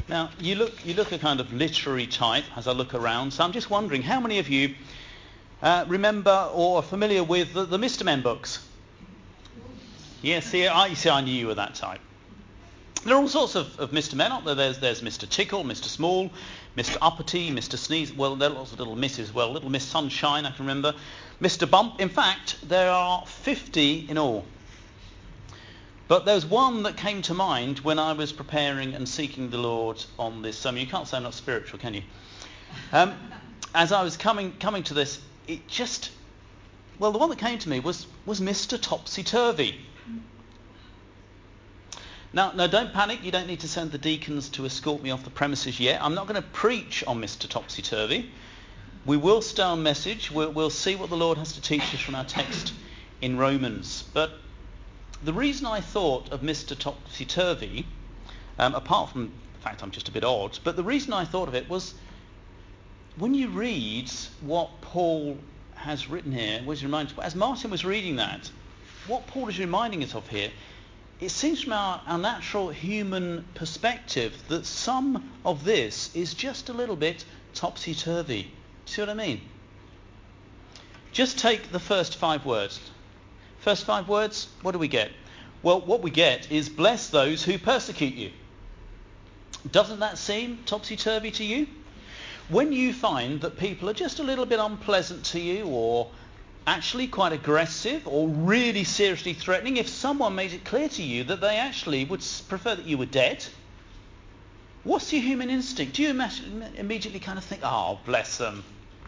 Now, you look a kind of literary type as I look around, so I'm just wondering, how many of you remember or are familiar with the Mr. Men books? Yes, see, I knew you were that type. There are all sorts of Mr. Men, aren't there? There's Mr. Tickle, Mr. Small, Mr. Uppity, Mr. Sneeze. Well, there are lots of little misses as well. Little Miss Sunshine, I can remember. Mr. Bump. In fact, there are 50 in all. But there's one that came to mind when I was preparing and seeking the Lord on this sermon. You can't say I'm not spiritual, can you? As I was coming to this, the one that came to me was Mr. Topsy-Turvy. Now, don't panic. You don't need to send the deacons to escort me off the premises yet. I'm not going to preach on Mr. Topsy-Turvy. We will stay on message. We'll see what the Lord has to teach us from our text in Romans. But the reason I thought of Mr. Topsy-Turvy, apart from the fact I'm just a bit odd, but the reason I thought of it was when you read what Paul has written here, as Martin was reading that, what Paul is reminding us of here, it seems from our natural human perspective that some of this is just a little bit topsy-turvy. Do you see what I mean? Just take the first 5 words. First 5 words, what do we get? Well, what we get is bless those who persecute you. Doesn't that seem topsy-turvy to you? When you find that people are just a little bit unpleasant to you, or actually quite aggressive, or really seriously threatening, if someone made it clear to you that they actually would prefer that you were dead, what's your human instinct? Do you immediately kind of think, oh, bless them?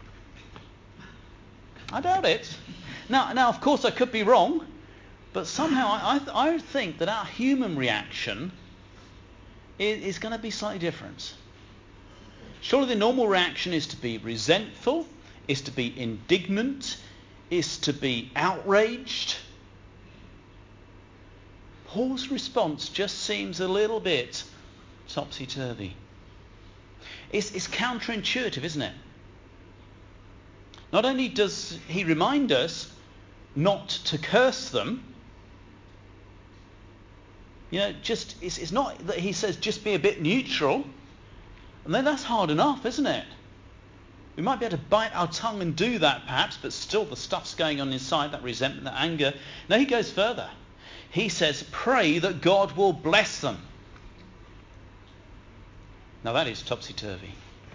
I doubt it. Now, of course, I could be wrong, but somehow I think that our human reaction is going to be slightly different. Surely the normal reaction is to be resentful, is to be indignant, is to be outraged. Paul's response just seems a little bit topsy-turvy. It's counterintuitive, isn't it? Not only does he remind us not to curse them, it's not that he says just be a bit neutral, and then that's hard enough, isn't it? We might be able to bite our tongue and do that perhaps, but still the stuff's going on inside, that resentment, that anger. No, he goes further. He says, pray that God will bless them. Now that is topsy-turvy.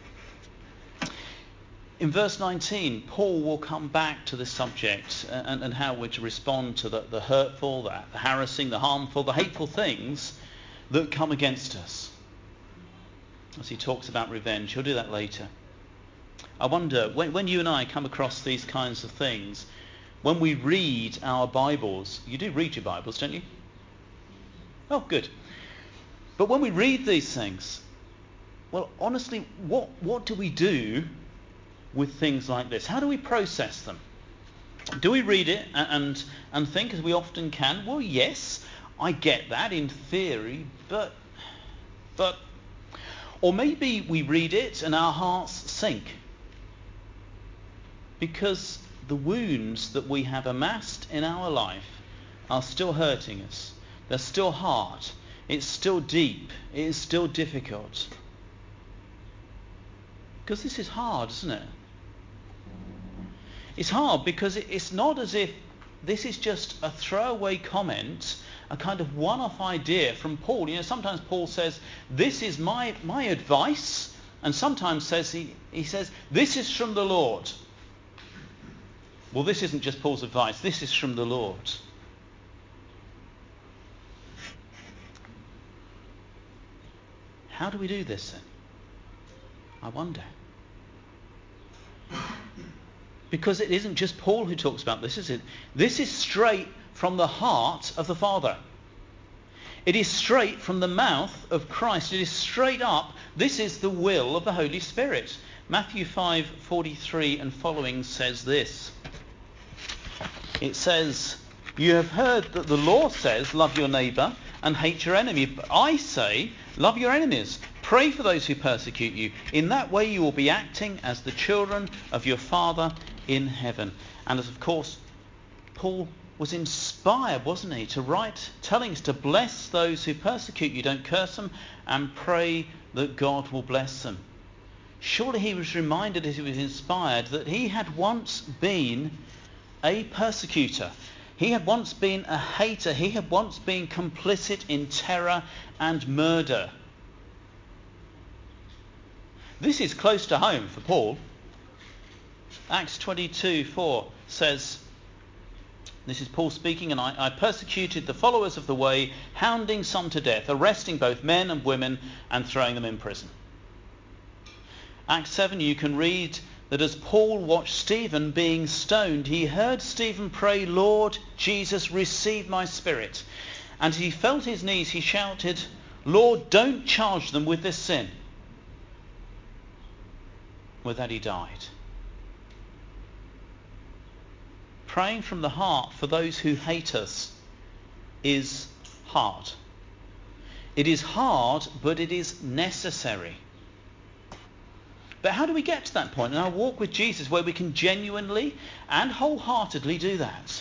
In verse 19, Paul will come back to this subject and how we're to respond to the hurtful, the harassing, the harmful, the hateful things that come against us. As he talks about revenge, he'll do that later. I wonder, when you and I come across these kinds of things, when we read our Bibles, you do read your Bibles, don't you? Oh, good. But when we read these things, well, honestly, what do we do with things like this? How do we process them? Do we read it and think, as we often can, well, yes, I get that in theory, but... Or maybe we read it and our hearts sink because the wounds that we have amassed in our life are still hurting us. They're still hard. It's still deep. It is still difficult. Because this is hard, isn't it? It's hard because it's not as if this is just a throwaway comment, a kind of one-off idea from Paul. Sometimes Paul says, this is my advice, and sometimes he says, this is from the Lord. Well, this isn't just Paul's advice, this is from the Lord. How do we do this then? I wonder. Because it isn't just Paul who talks about this, is it? This is straight from the heart of the Father. It is straight from the mouth of Christ. It is straight up. This is the will of the Holy Spirit. Matthew 5:43 and following says this. It says, you have heard that the law says, love your neighbour and hate your enemy. But I say, love your enemies. Pray for those who persecute you. In that way you will be acting as the children of your Father in heaven. And as of course, Paul was inspired, wasn't he, to write, telling us to bless those who persecute you, don't curse them, and pray that God will bless them. Surely he was reminded as he was inspired that he had once been a persecutor. He had once been a hater. He had once been complicit in terror and murder. This is close to home for Paul. Acts 22:4 says, this is Paul speaking, and I persecuted the followers of the way, hounding some to death, arresting both men and women and throwing them in prison. Acts 7, you can read that as Paul watched Stephen being stoned, he heard Stephen pray, Lord Jesus, receive my spirit. And as he fell to his knees, he shouted, Lord, don't charge them with this sin. With that he died. Praying from the heart for those who hate us is hard. It is hard, but it is necessary. But how do we get to that point in our walk with Jesus where we can genuinely and wholeheartedly do that?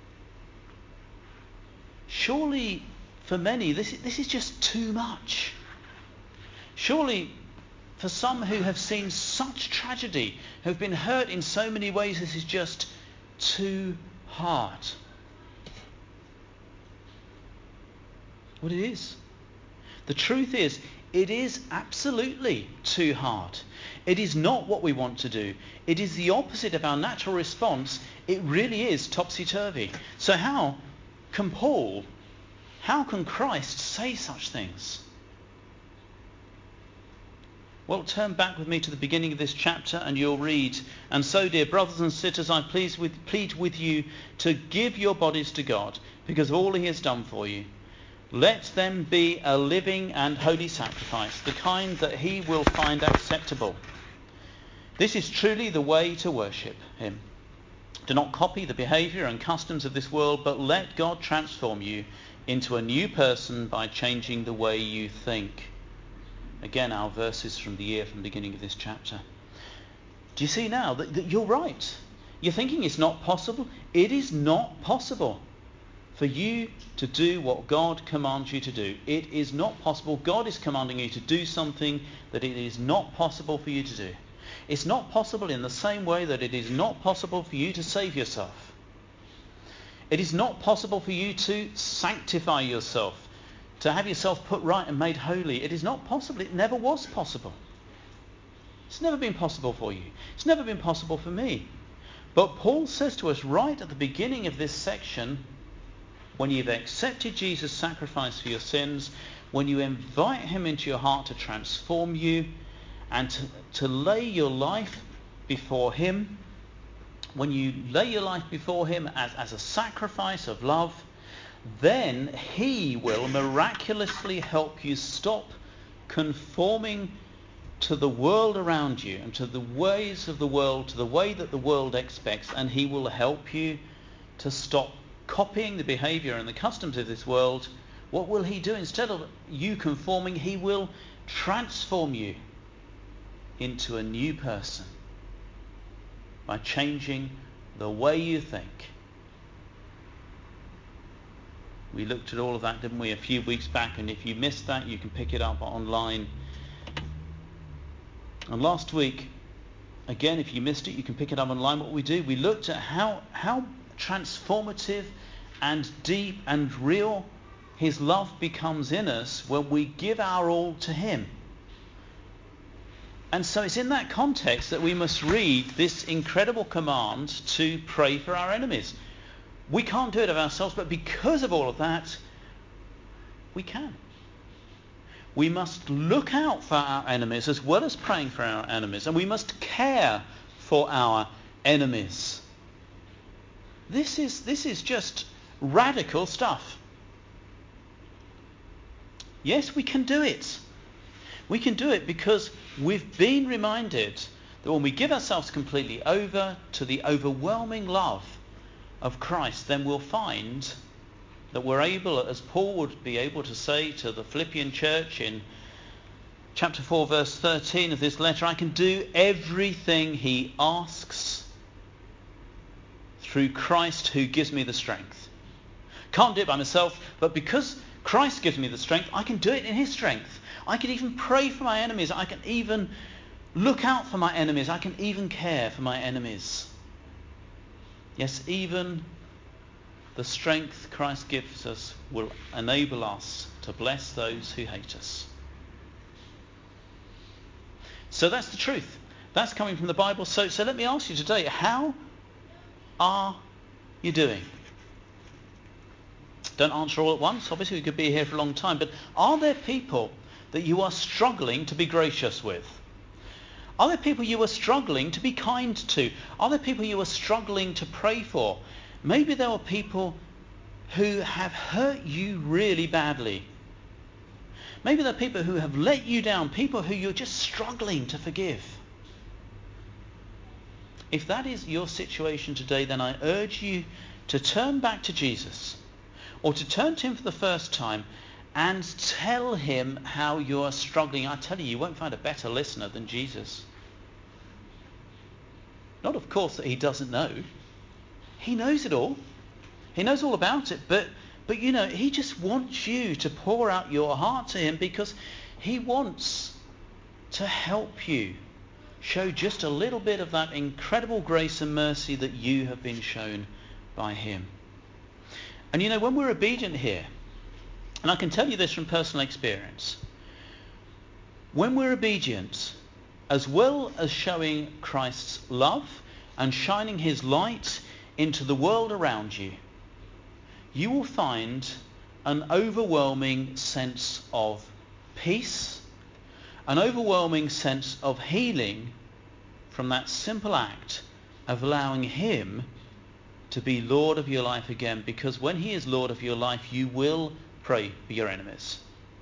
Surely, for many, this is just too much. Surely, for some who have seen such tragedy, who have been hurt in so many ways, this is just too hard. Well, it is. The truth is, it is absolutely too hard. It is not what we want to do. It is the opposite of our natural response. It really is topsy-turvy. So how can Christ say such things? Well, turn back with me to the beginning of this chapter and you'll read, and so, dear brothers and sisters, I plead with you to give your bodies to God because of all he has done for you. Let them be a living and holy sacrifice, the kind that he will find acceptable. This is truly the way to worship him. Do not copy the behaviour and customs of this world, but let God transform you into a new person by changing the way you think. Again, our verses from the beginning of this chapter. Do you see now that you're right? You're thinking it's not possible. It is not possible for you to do what God commands you to do. It is not possible. God is commanding you to do something that it is not possible for you to do. It's not possible in the same way that it is not possible for you to save yourself. It is not possible for you to sanctify yourself, to have yourself put right and made holy. It is not possible. It never was possible. It's never been possible for you. It's never been possible for me. But Paul says to us right at the beginning of this section, when you've accepted Jesus' sacrifice for your sins, when you invite him into your heart to transform you and to lay your life before him, when you lay your life before him as a sacrifice of love, then he will miraculously help you stop conforming to the world around you and to the ways of the world, to the way that the world expects, and he will help you to stop copying the behaviour and the customs of this world. What will he do? Instead of you conforming, he will transform you into a new person by changing the way you think. We looked at all of that, didn't we, a few weeks back, and if you missed that, you can pick it up online. And last week, again, if you missed it, you can pick it up online. What we looked at how transformative and deep and real his love becomes in us when we give our all to him. And so it's in that context that we must read this incredible command to pray for our enemies. We can't do it of ourselves, but because of all of that, we can. We must look out for our enemies as well as praying for our enemies, and we must care for our enemies. This is just radical stuff. Yes, we can do it. We can do it because we've been reminded that when we give ourselves completely over to the overwhelming love of Christ, then we'll find that we're able, as Paul would be able to say to the Philippian church in chapter 4, verse 13 of this letter, I can do everything he asks through Christ who gives me the strength. Can't do it by myself, but because Christ gives me the strength, I can do it in his strength. I can even pray for my enemies. I can even look out for my enemies. I can even care for my enemies. Yes, even the strength Christ gives us will enable us to bless those who hate us. So that's the truth. That's coming from the Bible. So let me ask you today, how are you doing? Don't answer all at once. Obviously, we could be here for a long time. But are there people that you are struggling to be gracious with? Are there people you are struggling to be kind to? Are there people you are struggling to pray for? Maybe there are people who have hurt you really badly. Maybe there are people who have let you down, people who you're just struggling to forgive. If that is your situation today, then I urge you to turn back to Jesus, or to turn to him for the first time and tell him how you are struggling. I tell you, you won't find a better listener than Jesus. Not, of course, that he doesn't know. He knows it all. He knows all about it. But you know, he just wants you to pour out your heart to him, because he wants to help you show just a little bit of that incredible grace and mercy that you have been shown by him. And you know, when we're obedient here, and I can tell you this from personal experience, when we're obedient, as well as showing Christ's love and shining his light into the world around you, you will find an overwhelming sense of peace, an overwhelming sense of healing from that simple act of allowing him to be Lord of your life again. Because when he is Lord of your life, you will pray for your enemies.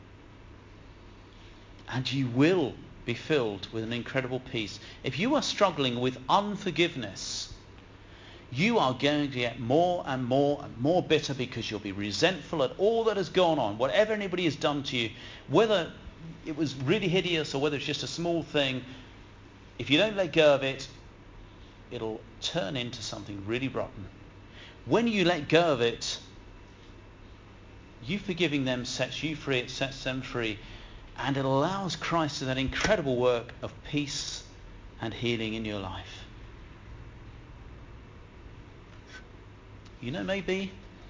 And you will be filled with an incredible peace. If you are struggling with unforgiveness, you are going to get more and more and more bitter, because you'll be resentful at all that has gone on, whatever anybody has done to you, whether it was really hideous or whether it's just a small thing. If you don't let go of it, it'll turn into something really rotten. When you let go of it, you forgiving them sets you free, it sets them free, and it allows Christ to do that incredible work of peace and healing in your life. You know, maybe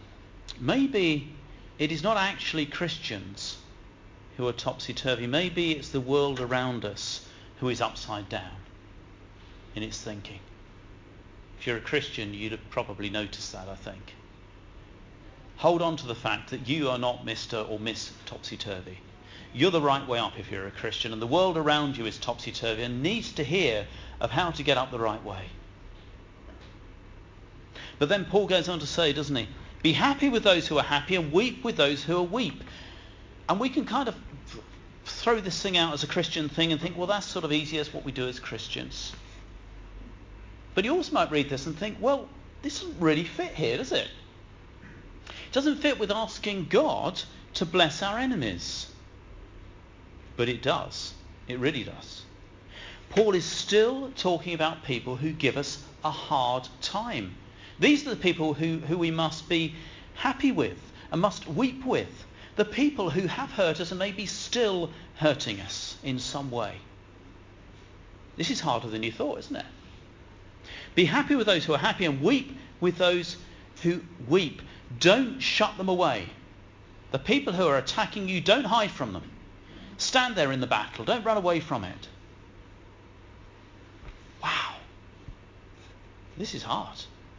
it is not actually Christians who are topsy-turvy. Maybe it's the world around us who is upside down in its thinking. If you're a Christian, you'd have probably noticed that, I think. Hold on to the fact that you are not Mr. or Miss Topsy-Turvy. You're the right way up if you're a Christian, and the world around you is topsy-turvy and needs to hear of how to get up the right way. But then Paul goes on to say, doesn't he? Be happy with those who are happy and weep with those who are weep. And we can kind of throw this thing out as a Christian thing and think, well, that's sort of easy, as what we do as Christians. But you also might read this and think, well, this doesn't really fit here, does it? It doesn't fit with asking God to bless our enemies. But it does. It really does. Paul is still talking about people who give us a hard time. These are the people who we must be happy with and must weep with. The people who have hurt us and may be still hurting us in some way. This is harder than you thought, isn't it? Be happy with those who are happy and weep with those who weep. Don't shut them away. The people who are attacking you, don't hide from them. Stand there in the battle. Don't run away from it. Wow. This is hard.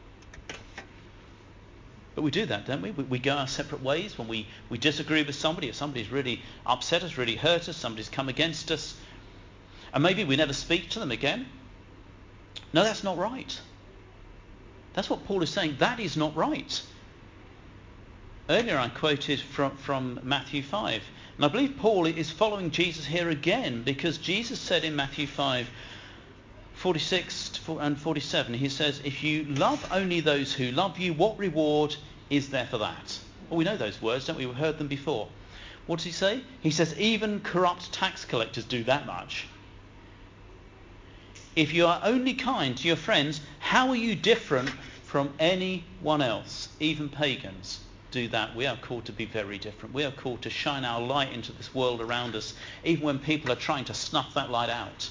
But we do that, don't we? We go our separate ways when we disagree with somebody. If somebody's really upset us, really hurt us, somebody's come against us, and maybe we never speak to them again. No, that's not right. That's what Paul is saying. That is not right. Earlier I quoted from Matthew 5. And I believe Paul is following Jesus here again, because Jesus said in Matthew 5, 46 and 47, he says, if you love only those who love you, what reward is there for that? Well, we know those words, don't we? We've heard them before. What does he say? He says, even corrupt tax collectors do that much. If you are only kind to your friends, how are you different from anyone else, even pagans, do that, we are called to be very different. We are called to shine our light into this world around us, even when people are trying to snuff that light out.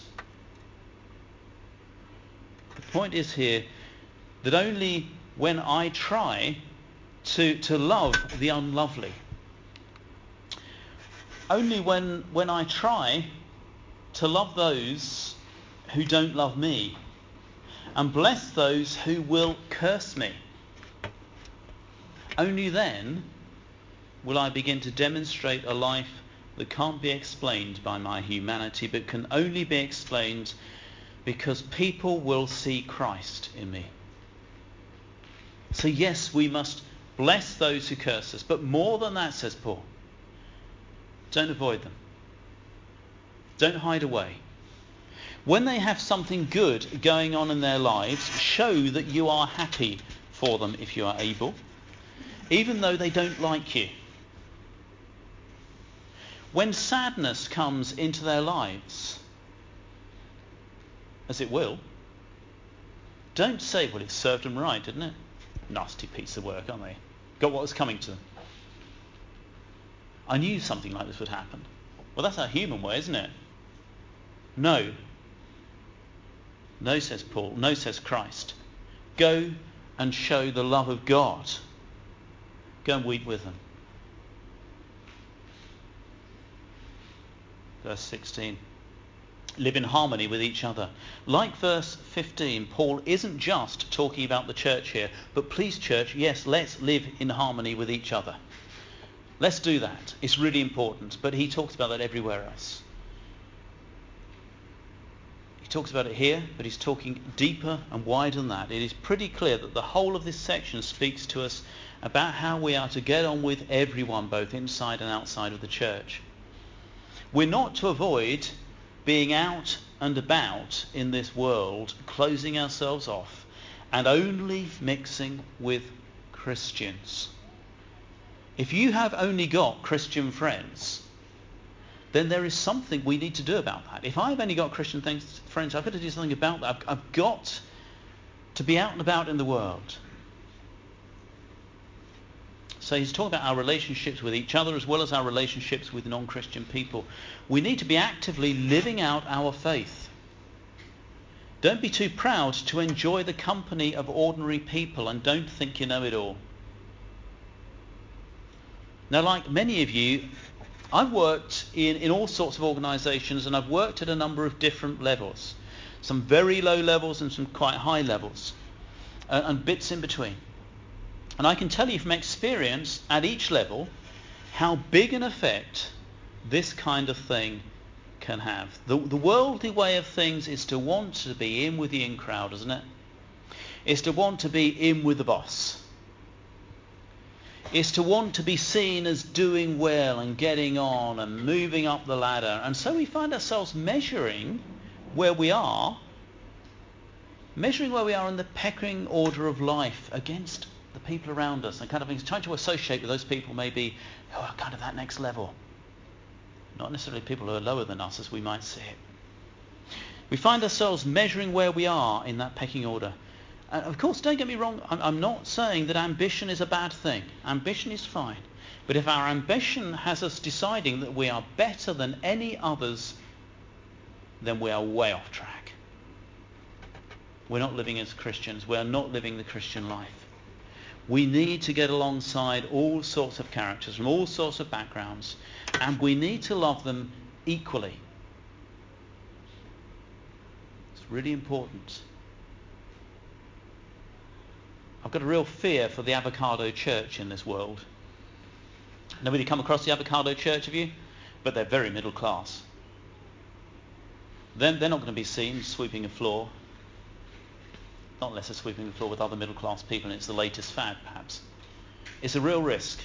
The point is here that only when I try to love the unlovely, only when I try to love those who don't love me and bless those who will curse me, only then will I begin to demonstrate a life that can't be explained by my humanity, but can only be explained because people will see Christ in me. So yes, we must bless those who curse us, but more than that, says Paul, don't avoid them. Don't hide away. When they have something good going on in their lives, show that you are happy for them if you are able, even though they don't like you. When sadness comes into their lives, as it will, don't say, well, it served them right, didn't it? Nasty piece of work, aren't they? Got what was coming to them. I knew something like this would happen. Well, that's our human way, isn't it? No. No, says Paul. No, says Christ. Go and show the love of God. Go and weep with them. Verse 16. Live in harmony with each other. Like verse 15, Paul isn't just talking about the church here, but please, church, yes, let's live in harmony with each other. Let's do that. It's really important. But he talks about that everywhere else. He talks about it here, but he's talking deeper and wider than that. It is pretty clear that the whole of this section speaks to us about how we are to get on with everyone, both inside and outside of the church. We're not to avoid being out and about in this world, closing ourselves off, and only mixing with Christians. If you have only got Christian friends, then there is something we need to do about that. If I've only got Christian friends, I've got to do something about that. I've got to be out and about in the world. So he's talking about our relationships with each other as well as our relationships with non-Christian people. We need to be actively living out our faith. Don't be too proud to enjoy the company of ordinary people and don't think you know it all. Now, like many of you, I've worked in all sorts of organisations, and I've worked at a number of different levels. Some very low levels and some quite high levels, and bits in between. And I can tell you from experience at each level how big an effect this kind of thing can have. The worldly way of things is to want to be in with the in crowd, isn't it? It's to want to be in with the boss. It's to want to be seen as doing well and getting on and moving up the ladder. And so we find ourselves measuring where we are in the pecking order of life against the people around us, and kind of trying to associate with those people maybe who are kind of that next level. Not necessarily people who are lower than us as we might see it. We find ourselves measuring where we are in that pecking order. And of course, don't get me wrong, I'm not saying that ambition is a bad thing. Ambition is fine. But if our ambition has us deciding that we are better than any others, then we are way off track. We're not living as Christians. We are not living the Christian life. We need to get alongside all sorts of characters from all sorts of backgrounds, and we need to love them equally. It's really important. I've got a real fear for the avocado church in this world. Nobody come across the avocado church, have you? But they're very middle class. They're not going to be seen sweeping a floor. Not unless they're sweeping the floor with other middle class people and it's the latest fad, perhaps. It's a real risk.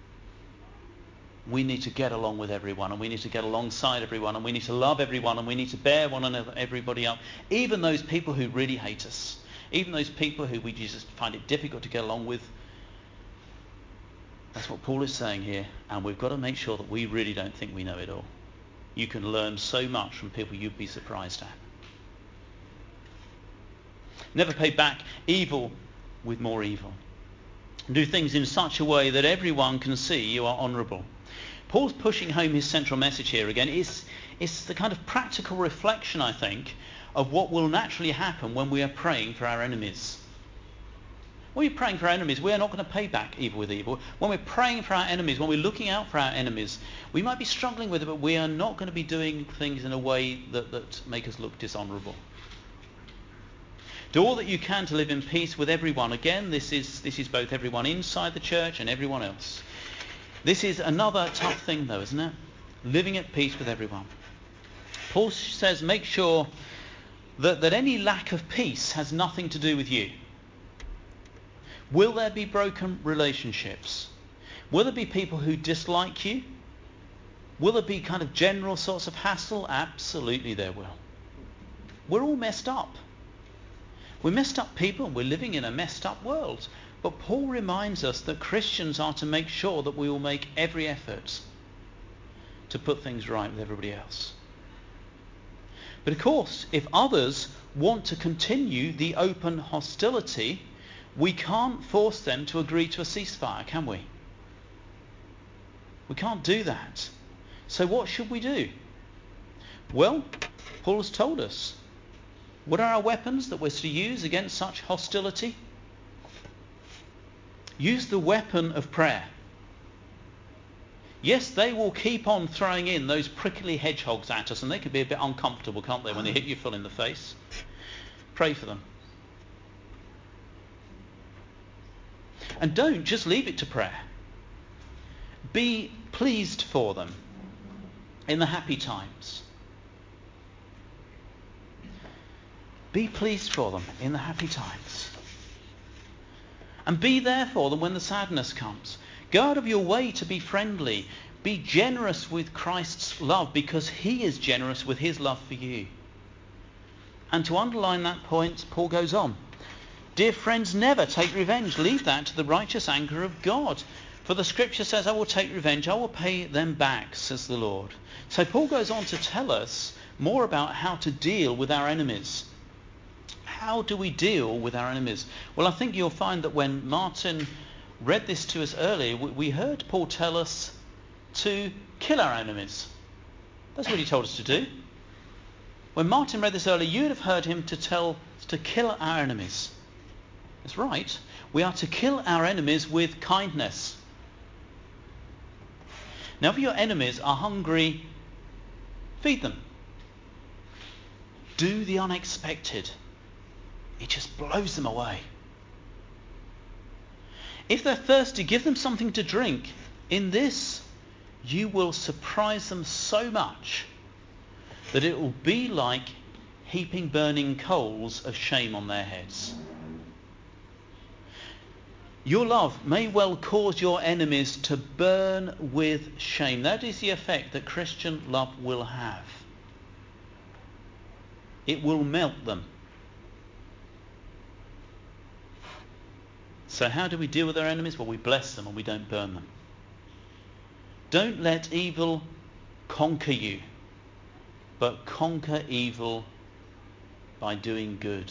We need to get along with everyone, and we need to get alongside everyone, and we need to love everyone, and we need to bear one another, everybody up. Even those people who really hate us. Even those people who we just find it difficult to get along with. That's what Paul is saying here, and we've got to make sure that we really don't think we know it all. You can learn so much from people you'd be surprised at. Never pay back evil with more evil. Do things in such a way that everyone can see you are honourable. Paul's pushing home his central message here again. It's the kind of practical reflection, I think, of what will naturally happen when we are praying for our enemies. When we're praying for our enemies, we are not going to pay back evil with evil. When we're praying for our enemies, when we're looking out for our enemies, we might be struggling with it, but we are not going to be doing things in a way that make us look dishonourable. Do all that you can to live in peace with everyone. Again, this is both everyone inside the church and everyone else. This is another tough thing though, isn't it? Living at peace with everyone. Paul says make sure that any lack of peace has nothing to do with you. Will there be broken relationships? Will there be people who dislike you? Will there be kind of general sorts of hassle? Absolutely there will. We're all messed up. We're messed up people and we're living in a messed up world. But Paul reminds us that Christians are to make sure that we will make every effort to put things right with everybody else. But of course, if others want to continue the open hostility, we can't force them to agree to a ceasefire, can we? We can't do that. So what should we do? Well, Paul has told us. What are our weapons that we're to use against such hostility? Use the weapon of prayer. Yes, they will keep on throwing in those prickly hedgehogs at us, and they can be a bit uncomfortable, can't they, when they hit you full in the face. Pray for them. And don't just leave it to prayer. Be pleased for them in the happy times. Be pleased for them in the happy times. And be there for them when the sadness comes. Go out of your way to be friendly. Be generous with Christ's love because he is generous with his love for you. And to underline that point, Paul goes on. Dear friends, never take revenge. Leave that to the righteous anger of God. For the scripture says, I will take revenge. I will pay them back, says the Lord. So Paul goes on to tell us more about how to deal with our enemies. How do we deal with our enemies? Well, I think you'll find that when Martin read this to us earlier, we heard Paul tell us to kill our enemies. That's what he told us to do. When Martin read this earlier, you'd have heard him to tell us to kill our enemies. That's right. We are to kill our enemies with kindness. Now, if your enemies are hungry, feed them. Do the unexpected. It just blows them away. If they're thirsty, give them something to drink. In this, you will surprise them so much that it will be like heaping burning coals of shame on their heads. Your love may well cause your enemies to burn with shame. That is the effect that Christian love will have. It will melt them. So how do we deal with our enemies? Well, we bless them and we don't burn them. Don't let evil conquer you, but conquer evil by doing good.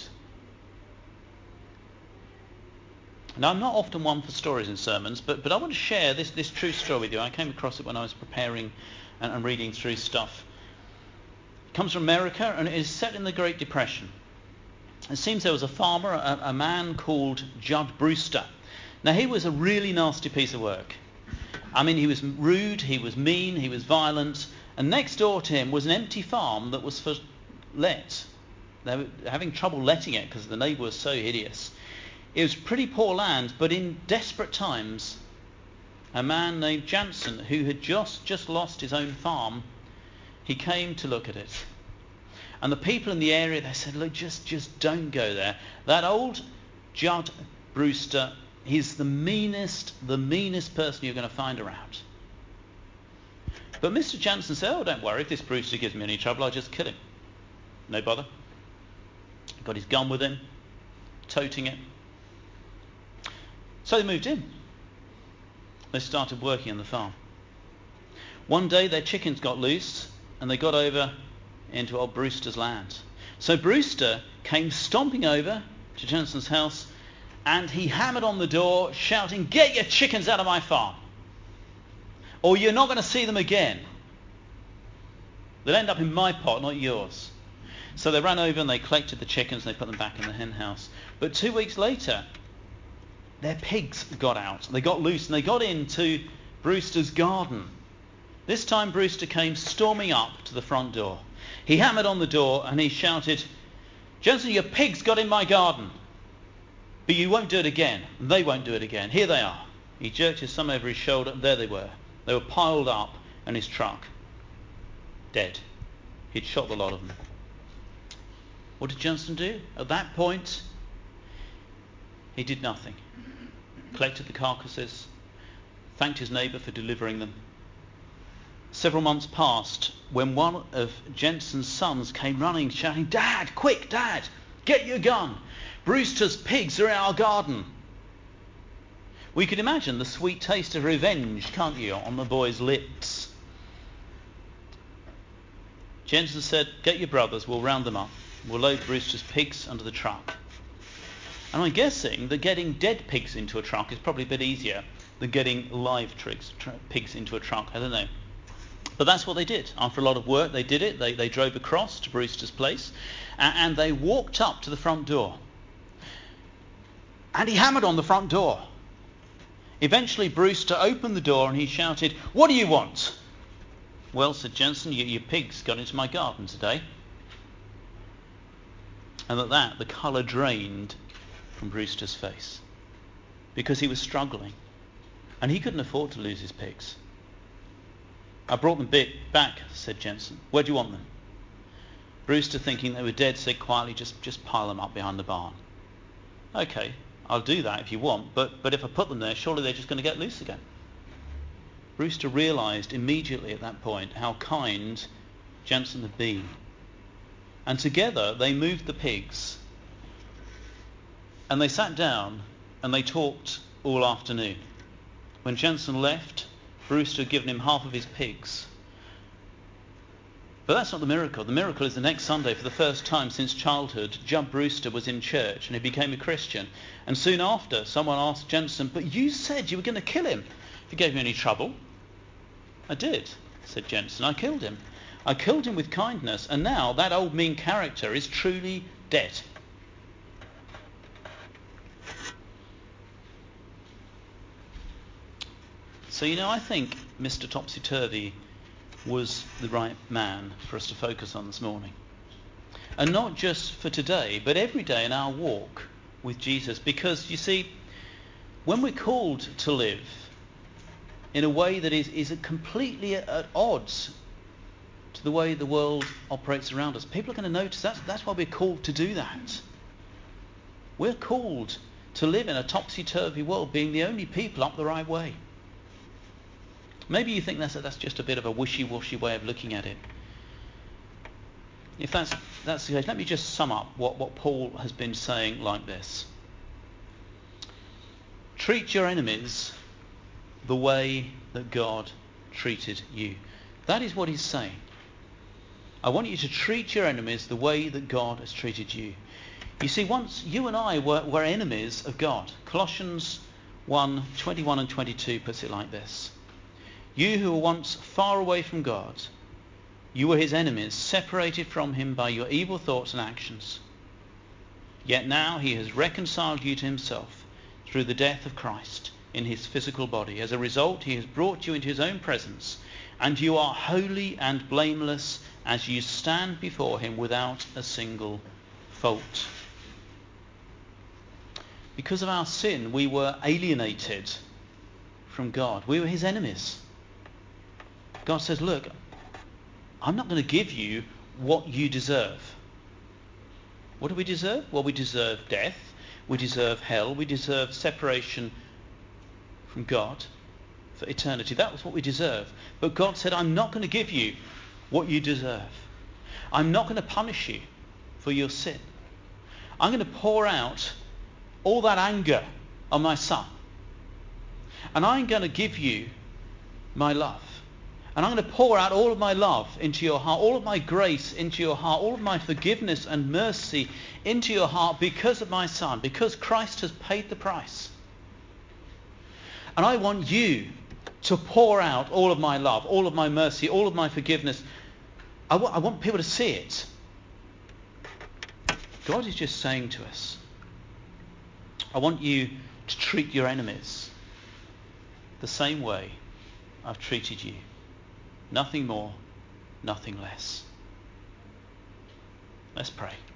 Now, I'm not often one for stories in sermons, but I want to share this true story with you. I came across it when I was preparing and reading through stuff. It comes from America and it is set in the Great Depression. It seems there was a farmer, a man called Jud Brewster. Now, he was a really nasty piece of work. I mean, he was rude, he was mean, he was violent, and next door to him was an empty farm that was for let. They were having trouble letting it because the neighbour was so hideous. It was pretty poor land, but in desperate times, a man named Jansen, who had just lost his own farm, he came to look at it. And the people in the area, they said, look, just don't go there. That old Jud Brewster, he's the meanest person you're going to find around. But Mr. Jansen said, oh, don't worry, if this Brewster gives me any trouble, I'll just kill him. No bother. Got his gun with him, toting it. So they moved in. They started working on the farm. One day their chickens got loose and they got over into old Brewster's land. So Brewster came stomping over to Jansen's house and he hammered on the door, shouting, "Get your chickens out of my farm, or you're not going to see them again. They'll end up in my pot, not yours." So they ran over and they collected the chickens and they put them back in the hen house. But 2 weeks later, their pigs got out. They got loose and they got into Brewster's garden. This time Brewster came storming up to the front door. He hammered on the door and he shouted, "Jensen, your pigs got in my garden. But you won't do it again. And they won't do it again. Here they are." He jerked his thumb over his shoulder and there they were. They were piled up in his truck. Dead. He'd shot the lot of them. What did Jensen do? At that point, he did nothing. Collected the carcasses, thanked his neighbour for delivering them. Several months passed when one of Jensen's sons came running, shouting, "Dad, quick, Dad, get your gun. Brewster's pigs are in our garden." We can imagine the sweet taste of revenge, can't you, on the boy's lips. Jensen said, "Get your brothers, we'll round them up. We'll load Brewster's pigs under the truck." And I'm guessing that getting dead pigs into a truck is probably a bit easier than getting live pigs into a truck. I don't know. But that's what they did. After a lot of work, they did it. They drove across to Brewster's place and they walked up to the front door. And he hammered on the front door. Eventually, Brewster opened the door and he shouted, "What do you want?" "Well," said Jensen, your pigs got into my garden today." And at that, the colour drained from Brewster's face because he was struggling and he couldn't afford to lose his pigs. "I brought them back," said Jensen. "Where do you want them?" Brewster, thinking they were dead, said quietly, just pile them up behind the barn." "Okay, I'll do that if you want, but if I put them there, surely they're just going to get loose again." Brewster realised immediately at that point how kind Jensen had been. And together they moved the pigs and they sat down and they talked all afternoon. When Jensen left, Brewster had given him half of his pigs. But that's not the miracle. The miracle is the next Sunday, for the first time since childhood, Jud Brewster was in church and he became a Christian. And soon after, someone asked Jensen, "But you said you were going to kill him if he gave you any trouble." "I did," said Jensen. "I killed him. I killed him with kindness, and now that old mean character is truly dead." So, I think Mr. Topsy-Turvy was the right man for us to focus on this morning. And not just for today, but every day in our walk with Jesus. Because, you see, when we're called to live in a way that is completely at odds to the way the world operates around us, people are going to notice. That's why we're called to do that. We're called to live in a topsy-turvy world, being the only people up the right way. Maybe you think that's just a bit of a wishy-washy way of looking at it. If that's the case, let me just sum up what Paul has been saying like this. Treat your enemies the way that God treated you. That is what he's saying. I want you to treat your enemies the way that God has treated you. You see, once you and I were enemies of God. Colossians 1:21 and 22 puts it like this. "You who were once far away from God, you were his enemies, separated from him by your evil thoughts and actions. Yet now he has reconciled you to himself through the death of Christ in his physical body. As a result, he has brought you into his own presence, and you are holy and blameless as you stand before him without a single fault." Because of our sin, we were alienated from God. We were his enemies. God says, "Look, I'm not going to give you what you deserve." What do we deserve? Well, we deserve death. We deserve hell. We deserve separation from God for eternity. That was what we deserve. But God said, "I'm not going to give you what you deserve. I'm not going to punish you for your sin. I'm going to pour out all that anger on my son. And I'm going to give you my love. And I'm going to pour out all of my love into your heart, all of my grace into your heart, all of my forgiveness and mercy into your heart because of my Son, because Christ has paid the price. And I want you to pour out all of my love, all of my mercy, all of my forgiveness. I want people to see it. God is just saying to us, I want you to treat your enemies the same way I've treated you. Nothing more, nothing less. Let's pray.